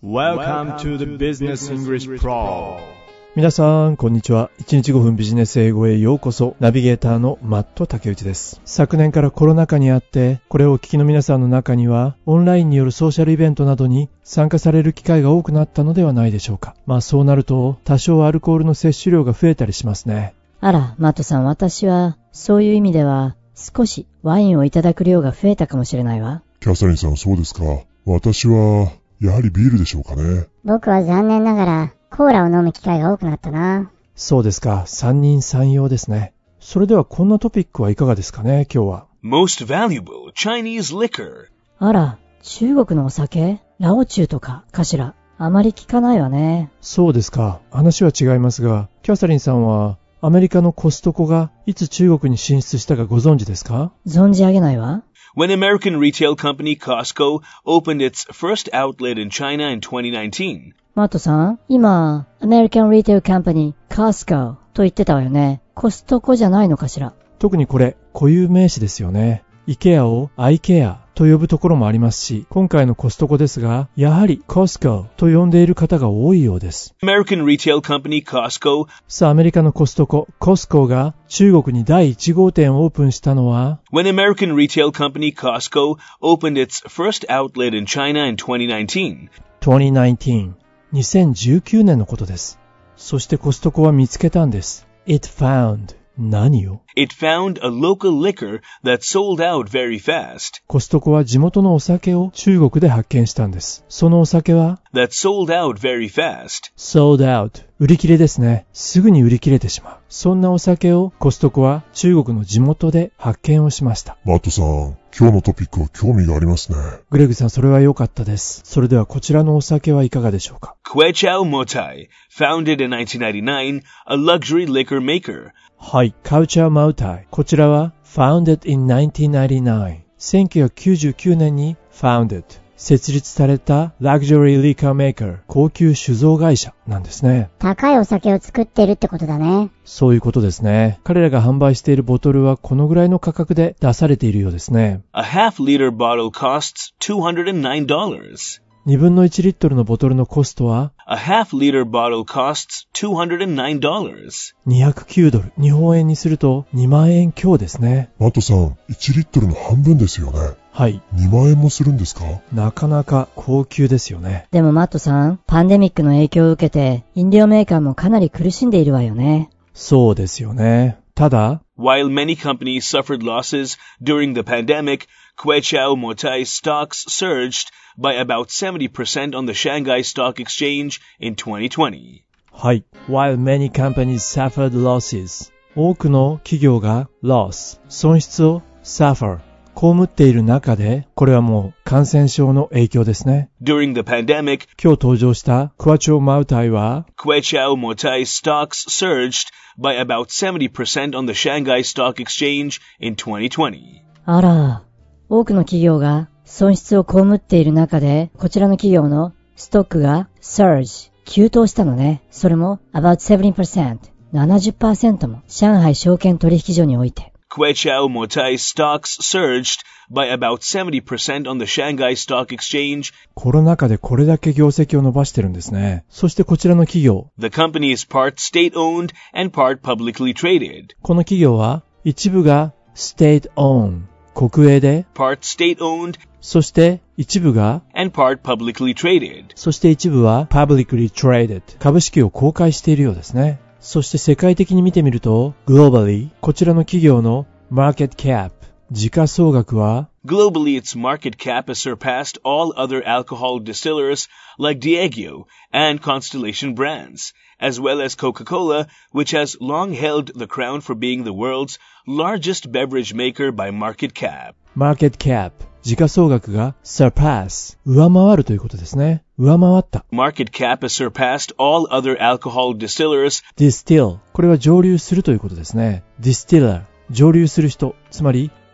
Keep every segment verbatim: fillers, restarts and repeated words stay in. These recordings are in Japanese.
Welcome to the Business English Pro。 皆さんこんにちは。いちにちごふんビジネス英語へようこそ。ナビゲーターのマット竹内です。昨年からコロナ禍にあって、これをお聞きの皆さんの中にはオンラインによるソーシャルイベントなどに参加される機会が多くなったのではないでしょうか。まあそうなると多少アルコールの摂取量が増えたりしますね。 あら、マットさん、私はそういう意味では少しワインをいただく量が増えたかもしれないわ。 キャサリンさん、そうですか。私はやはりビールでしょうかね。 僕は残念ながらコーラを飲む機会が多くなったな。 そうですか。三人三様ですね。それではこんなトピックはいかがですかね、今日は。 Most valuable Chinese liquor。 あら、中国のお酒？ラオチュウとかかしら。あまり聞かないわね。 そうですか。話は違いますが、キャサリンさんはアメリカのコストコがいつ中国に進出したかご存知ですか？ 存じ上げないわ。 When American retail company Costco opened its first outlet in China in twenty nineteen。 マットさん、今、American Retail Company Costco と言ってたわよね。コストコじゃないのかしら。 特にこれ、固有名詞ですよね。IKEA を IKEA と呼ぶところもありますし、今回のコストコですが、やはり Costco と呼んでいる方が多いようです。 American retail company Costco。 さあ、アメリカのコストコ、Costco が中国にだいいち号店をオープンしたのは、 When American retail company Costco opened its first outlet in China in twenty nineteen。 twenty nineteen、にせんじゅうきゅうねんのことです。そしてコストコは見つけたんです。It found 何を？ It found a local liquor that sold out very fast。 コストコは地元のお酒を中国で発見したんです。そのお酒は That sold out very fast。 sold out、売り切れですね。すぐに売り切れてしまう。そんなお酒をコストコは中国の地元で発見をしました。 マットさん、今日のトピックは興味がありますね。 グレグさん、それは良かったです。それではこちらのお酒はいかがでしょうか。 Kweichow Moutai founded in nineteen ninety-nine, a luxury liquor maker。 はい、カウチャーマウタイ。こちらは founded in nineteen ninety-nine、 せんきゅうひゃくきゅうじゅうきゅうねんに founded、設立されたラグジュアリーリカーメーカー、高級酒造会社なんですね。 高いお酒を作ってるってことだね。 そういうことですね。彼らが販売しているボトルはこのぐらいの価格で出されているようですね。 A half liter bottle costs two hundred nine dollars。 にぶんのいちリットルのボトルのコストは A half liter bottle costs two hundred nine dollars。 にひゃくきゅうドル、日本円にするとにまんえん強ですね。 マットさん、いちリットルの半分ですよね。 はい。 にまんえんもするんですか？ なかなか高級ですよね。 でもマットさん、パンデミックの影響を受けて飲料メーカーもかなり苦しんでいるわよね。 そうですよね。ただ、 While many companies suffered losses during the pandemic, Kweichow Moutai stocks surged by about seventy percent on the Shanghai Stock Exchange in twenty twenty。 はい。While many companies suffered losses、 多くの企業が loss、 損失を suffer、被っている中で、これはもう感染症の影響ですね。 During the pandemic, 今日登場したクワチョウマウタイは Kweichow Moutai stocks surged by about seventy percent on the Shanghai Stock Exchange in twenty twenty。 あら、多くの企業が損失を被っている中で、こちらの企業のストックが surge、急騰したのね。それも about seventy percent、ななじゅっパーセント も上海証券取引所において。 Kweichow Moutai stocks surged by about seventy percent on the Shanghai Stock Exchange。 コロナ禍でこれだけ業績を伸ばしてるんですね。そしてこちらの企業。 The company is part state-owned and part publicly traded。 この企業は一部が state-owned、 国営で、 part state-owned そして一部が and part publicly traded。 そして一部は publicly traded、 株式を公開しているようですね。そして世界的に見てみると globally、 こちらの企業の market cap、 時価総額は Globally, its market cap has surpassed all other alcohol distillers like Diageo and Constellation brands, as well as Coca-Cola, which has long held the crown for being the world's largest beverage maker by market cap. market cap、 時価総額が surpass、 上回るということですね。上回った。 Market cap has surpassed all other alcohol distillers. distill、 これは蒸留するということですね。distiller、蒸留する人、つまり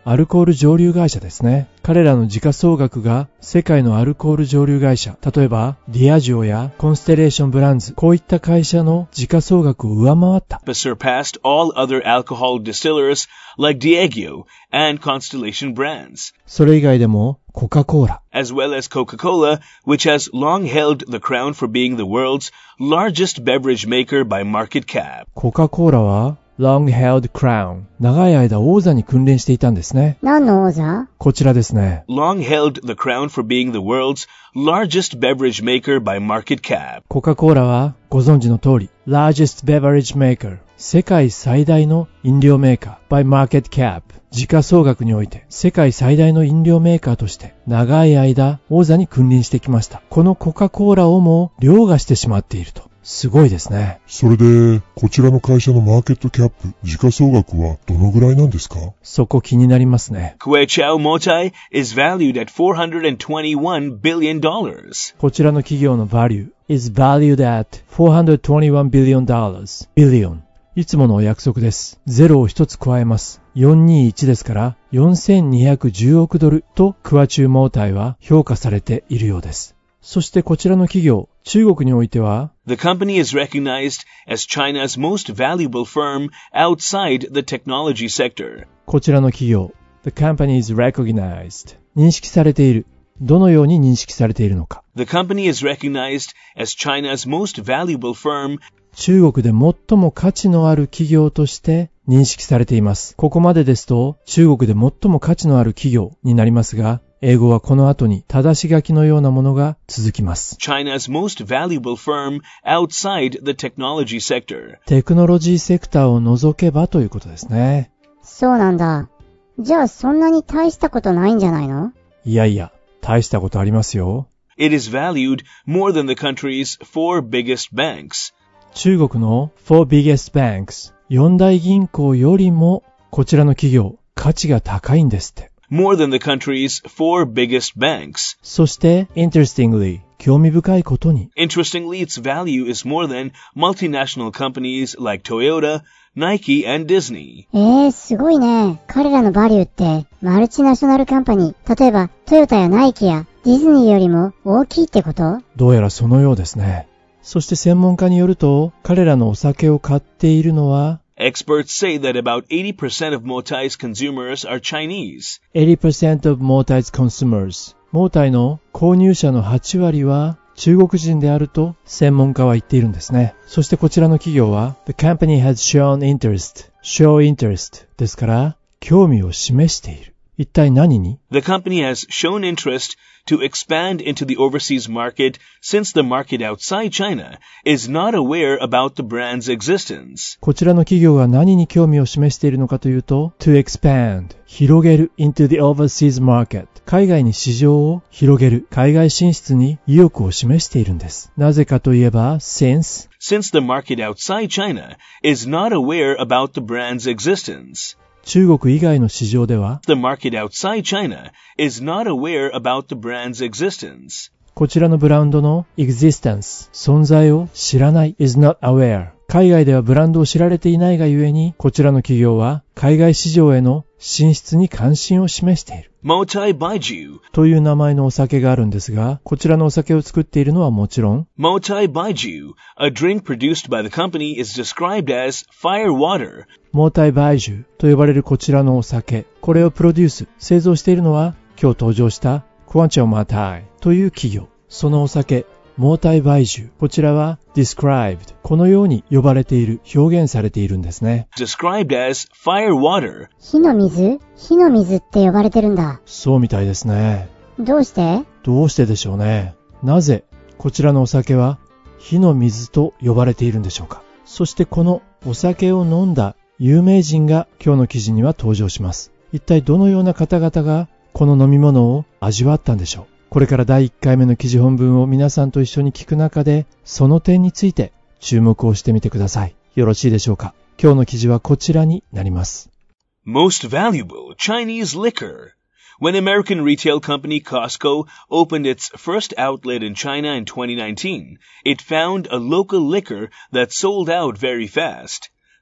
アルコール蒸留会社ですね。彼らの時価総額が世界のアルコール蒸留会社、例えばディアジオやコンステレーションブランズ、こういった会社の時価総額を上回った。 surpassed all other alcohol distillers like Diageo and Constellation brands. それ以外でもコカ・コーラ as well as Coca-Cola, which has long held the crown for being the world's largest beverage maker by market cap. コカ・コーラはlong held crown 長い間王座に君臨していたんですね。 何の王座？ こちらですね。 long held the crown for being the world's largest beverage maker by market cap. コカ・コーラはご存知の通り largest beverage maker 世界最大の飲料メーカー by market cap 時価総額において世界最大の飲料メーカーとして長い間王座に君臨してきました。このコカ・コーラをも凌駕してしまっていると。すごいですね。 それで、こちらの会社のマーケットキャップ、時価総額はどのぐらいなんですか？ そこ気になりますね。 Kuechao Motai is valued at four hundred twenty-one billion dollars. こちらの企業の value is valued at four hundred twenty-one billion dollars. billion。いつものお約束です。ゼロを一つ加えます。よんひゃくにじゅういちですからよんせんにひゃくじゅうおくドルとクワチュウモータイは評価されているようです。そしてこちらの企業、中国においては The company is recognized as China's most valuable firm outside the technology sector. こちらの企業、The company is recognized 認識されている。どのように認識されているのか。 The company is recognized as China's most valuable firm. 中国で最も価値のある企業として認識されています。ここまでですと中国で最も価値のある企業になりますが、英語はこの後に正し書きのようなものが続きます。 China's most valuable firm outside the technology sector. テクノロジーセクターを除けばということですね。 そうなんだ。じゃあそんなに大したことないんじゃないの？ いやいや、大したことありますよ。 It is valued more than the country's four biggest banks. 中国の four biggest banks、四大銀行よりもこちらの企業、価値が高いんですって。 More than the country's four biggest banks. そして、interestingly、興味深いことに。 Interestingly, its value is more than multinational companies like Toyota, Nike, and Disney. えー、すごいね。彼らのバリューって、マルチナショナルカンパニー、例えばトヨタやナイキやディズニーよりも大きいってこと？ どうやらそのようですね。そして専門家によると、彼らのお酒を買っているのは、 Experts say that about eighty percent of Motai's consumers are Chinese. eighty percent of Motai's consumers. モータイの購入者のはちわりは中国人であると専門家は言っているんですね。そしてこちらの企業は The company has shown interest. show interest ですから興味を示している。一体何に？ The company has shown interest to expand into the overseas market since the market outside China is not aware about the brand's existence. こちらの企業が何に興味を示しているのかというと to expand 広げる into the overseas market 海外に市場を広げる海外進出に意欲を示しているんです。なぜかといえば since since the market outside China is not aware about the brand's existence. 中国以外の市場では The market outside China is not aware about the brand's existence. こちらのブランドの existence 存在を知らない is not aware 海外ではブランドを知られていないがゆえにこちらの企業は海外市場への進出に関心を示している Motai Baiju という名前のお酒があるんですが、こちらのお酒を作っているのはもちろん Motai Baiju, a drink produced by the company, is described as fire water. モータイバイジュと呼ばれるこちらのお酒、これをプロデュース、製造しているのは今日登場したクワンチャオマタイという企業。そのお酒、モータイバイジュ、こちらは described、このように呼ばれている、表現されているんですね。 Described as fire water. 火の水？火の水って呼ばれてるんだ。 そうみたいですね。 どうして？ どうしてでしょうね。なぜこちらのお酒は火の水と呼ばれているんでしょうか。そしてこのお酒を飲んだ有名人が今日の記事には登場します。一体どのような方々がこの飲み物を味わったんでしょう。これからだいいっかいめの記事本文を皆さんと一緒に聞く中で、その点について注目をしてみてください。よろしいでしょうか。今日の記事はこちらになります。 Most valuable Chinese liquor. When American retail company Costco opened its first outlet in China in twenty nineteen, it found a local liquor that sold out very fast.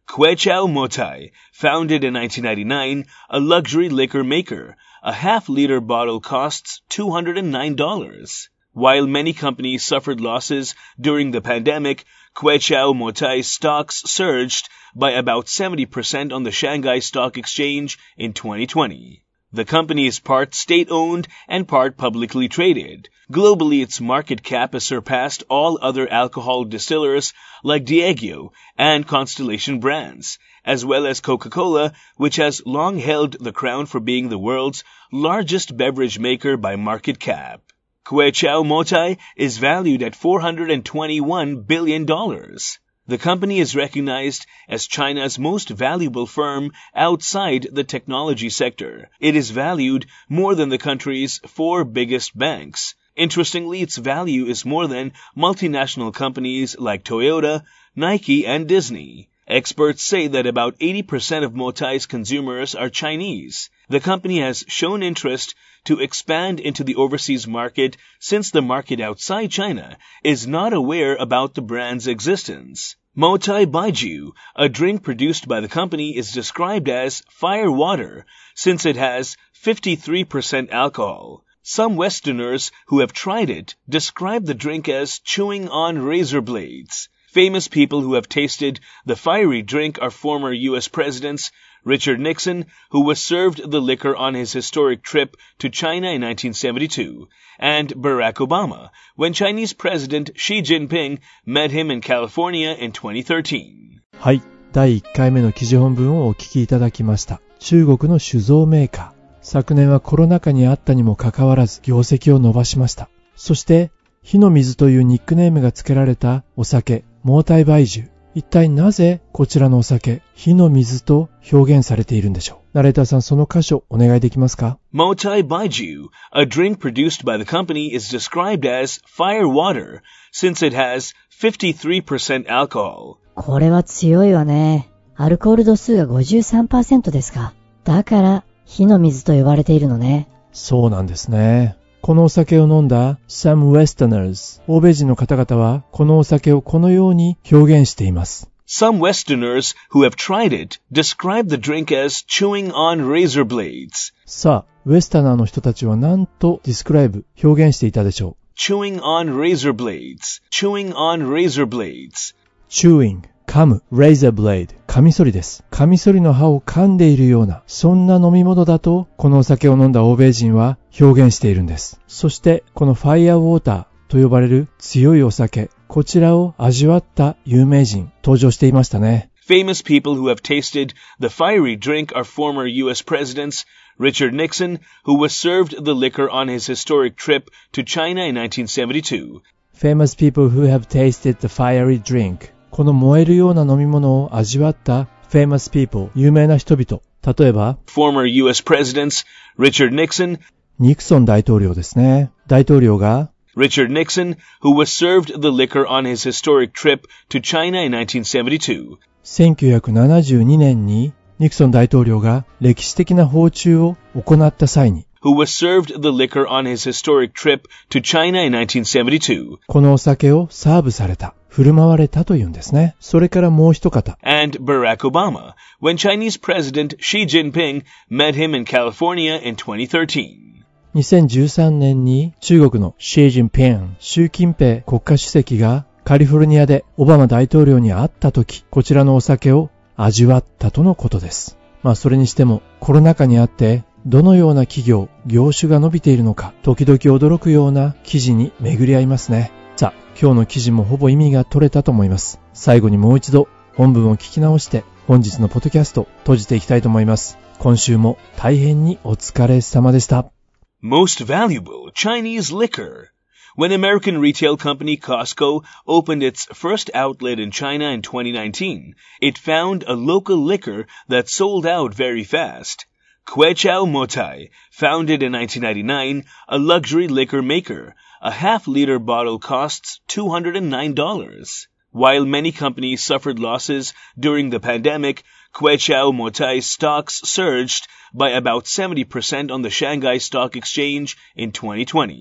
Kweichow Moutai, founded in nineteen ninety-nine, a luxury liquor maker. A half-liter bottle costs two hundred nine dollars. While many companies suffered losses during the pandemic, Kweichow Moutai's stocks surged by about seventy percent on the Shanghai Stock Exchange in twenty twenty. The company is part state-owned and part publicly traded. Globally, its market cap has surpassed all other alcohol distillers like Diageo and Constellation Brands, as well as Coca-Cola, which has long held the crown for being the world's largest beverage maker by market cap. Kweichow Moutai is valued at four hundred twenty-one billion dollars. The company is recognized as China's most valuable firm outside the technology sector. It is valued more than the country's four biggest banks. Interestingly, its value is more than multinational companies like Toyota, Nike, and Disney. Experts say that about eighty percent of Moutai's consumers are Chinese. The company has shown interest to expand into the overseas market since the market outside China is not aware about the brand's existence. Moutai Baijiu, a drink produced by the company, is described as fire water since it has fifty-three percent alcohol. Some Westerners who have tried it describe the drink as chewing on razor blades. Famous people who have tasted the fiery drink are former U S presidents Richard Nixon, who was served the liquor on his historic trip to China in nineteen seventy-two, and Barack Obama, when Chinese President Xi Jinping met him in California in twenty thirteen. はい、だいいっかいめの記事本文をお聞きいただきました。中国の酒造メーカー。昨年はコロナ禍にあったにもかかわらず業績を伸ばしました。そして、火の水というニックネームが付けられたお酒、モータイバイジュ。一体なぜこちらのお酒、火の水と表現されているんでしょう。ナレーターさん、その箇所お願いできますか？ Moutai Baijiu, a drink produced by the company, is described as fire water since it has fifty-three percent alcohol. これは強いわね。アルコール度数が ごじゅうさんパーセント ですか。だから火の水と呼ばれているのね。 そうなんですね。このお酒を飲んだ Some Westerners、欧米人の方々はこのお酒をこのように表現しています。 Some Westerners who have tried it describe the drink as chewing on razor blades. さあ、ウェスタナーの人たちは何と describe 表現していたでしょう。 Chewing on razor blades. Chewing on razor blades. Chewing、噛む、razor blade、カミソリです。カミソリの刃を噛んでいるような、そんな飲み物だと、このお酒を飲んだ欧米人は表現しているんです。そして、このファイヤーウォーターと呼ばれる強いお酒、こちらを味わった有名人、登場していましたね。 Famous people who have tasted the fiery drink are former U S presidents Richard Nixon, who was served the liquor on his historic trip to China in nineteen seventy-two. Famous people who have tasted the fiery drink。この燃えるような飲み物を味わった famous people、有名な人々。例えば、 former U S presidents Richard Nixon、 ニクソン大統領ですね。大統領が、 Richard Nixon, who was served the liquor on his historic trip to China in nineteen seventy-two. せんきゅうひゃくななじゅうにねんにニクソン大統領が歴史的な訪中を行った際に、 who was served the liquor on his historic trip to China in nineteen seventy-two. このお酒をサーブされた、振る舞われたというんですね。それからもう一方。 And Barack Obama, when Chinese President Xi Jinping met him in California in twenty thirteen. にせんじゅうさんねんに中国のシー・ジンピン、習近平国家主席がカリフォルニアでオバマ大統領に会った時、こちらのお酒を味わったとのことです。まあそれにしてもコロナ禍にあってどのような企業、業種が伸びているのか、時々驚くような記事に巡り合いますね。さあ、今日の記事もほぼ意味が取れたと思います。最後にもう一度本文を聞き直して本日のポッドキャスト閉じていきたいと思います。今週も大変にお疲れ様でした。 Most valuable Chinese liquor. When American retail company Costco opened its first outlet in China in twenty nineteen, it found a local liquor that sold out very fast. Kweichow Moutai, founded in nineteen ninety-nine, a luxury liquor maker. A half-liter bottle costs two hundred nine dollars. While many companies suffered losses during the pandemic, Kweichow Moutai's stocks surged by about seventy percent on the Shanghai Stock Exchange in twenty twenty.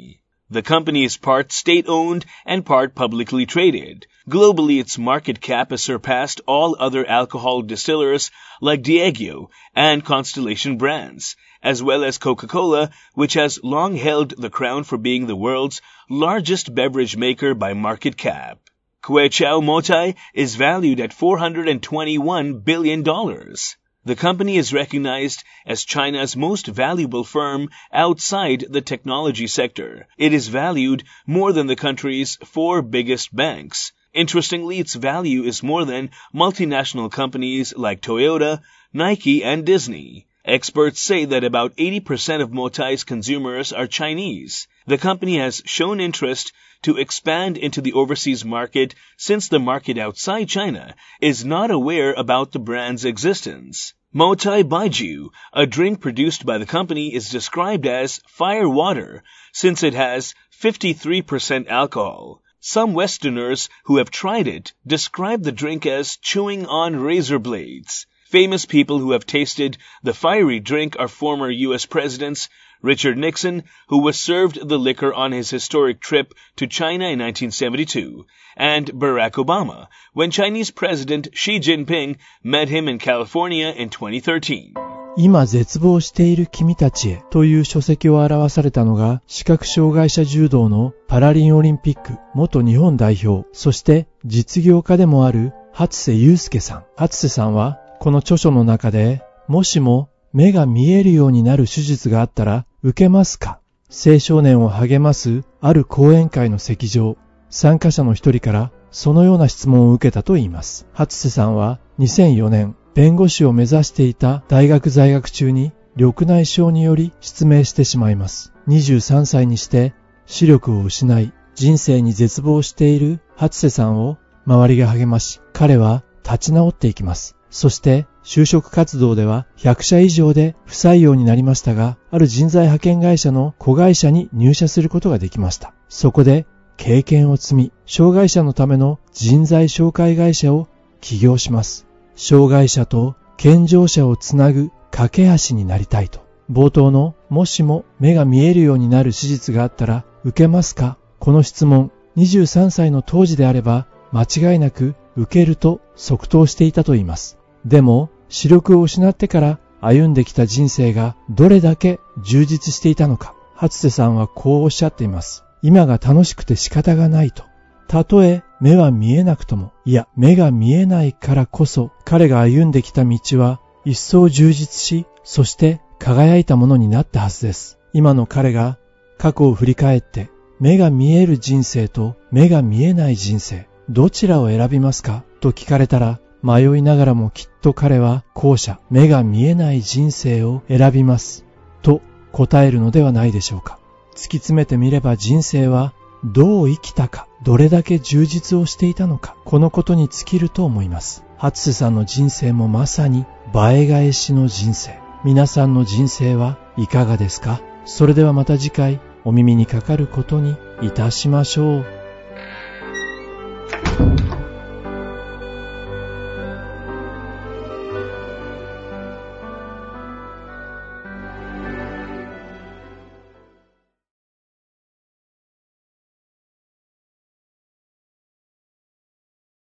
The company is part state-owned and part publicly traded. Globally, its market cap has surpassed all other alcohol distillers like Diageo and Constellation Brands, as well as Coca-Cola, which has long held the crown for being the world's largest beverage maker by market cap. Kweichow Moutai is valued at four hundred twenty-one billion dollars. The company is recognized as China's most valuable firm outside the technology sector. It is valued more than the country's four biggest banks. Interestingly, its value is more than multinational companies like Toyota, Nike, and Disney. Experts say that about eighty percent of Moutai's consumers are Chinese. The company has shown interest to expand into the overseas market since the market outside China is not aware about the brand's existence. Moutai Baijiu, a drink produced by the company, is described as fire water since it has fifty-three percent alcohol. Some Westerners who have tried it describe the drink as chewing on razor blades. Famous people who have tasted the fiery drink are former U S presidents Richard Nixon, who was served the liquor on his historic trip to China in nineteen seventy-two, and Barack Obama, when Chinese President Xi Jinping met him in California in twenty thirteen. 今絶望している君たちへという書籍を表されたのが視覚障害者柔道のパラリンオリンピック元日本代表、そして実業家でもある初瀬祐介さん。初瀬さんはこの著書の中で、もしも目が見えるようになる手術があったら受けますか？青少年を励ますある講演会の席上、参加者の一人からそのような質問を受けたといいます。初瀬さんはにせんよねん、弁護士を目指していた大学在学中に緑内障により失明してしまいます。にじゅうさんさいにして視力を失い、人生に絶望している初瀬さんを周りが励まし、彼は立ち直っていきます。そして就職活動ではひゃくしゃ以上で不採用になりましたが、ある人材派遣会社の子会社に入社することができました。そこで経験を積み、障害者のための人材紹介会社を起業します。障害者と健常者をつなぐ架け橋になりたいと。冒頭のもしも目が見えるようになる手術があったら受けますか？この質問、にじゅうさんさいの当時であれば間違いなく受けると即答していたといいます。でも視力を失ってから歩んできた人生がどれだけ充実していたのか、初瀬さんはこうおっしゃっています。今が楽しくて仕方がないと。たとえ目は見えなくとも、いや目が見えないからこそ彼が歩んできた道は一層充実し、そして輝いたものになったはずです。今の彼が過去を振り返って目が見える人生と目が見えない人生、どちらを選びますかと聞かれたら、迷いながらもきっと彼は後者、目が見えない人生を選びますと答えるのではないでしょうか。突き詰めてみれば人生はどう生きたか、どれだけ充実をしていたのか、このことに尽きると思います。初瀬さんの人生もまさに倍返しの人生。皆さんの人生はいかがですか？それではまた次回お耳にかかることにいたしましょう。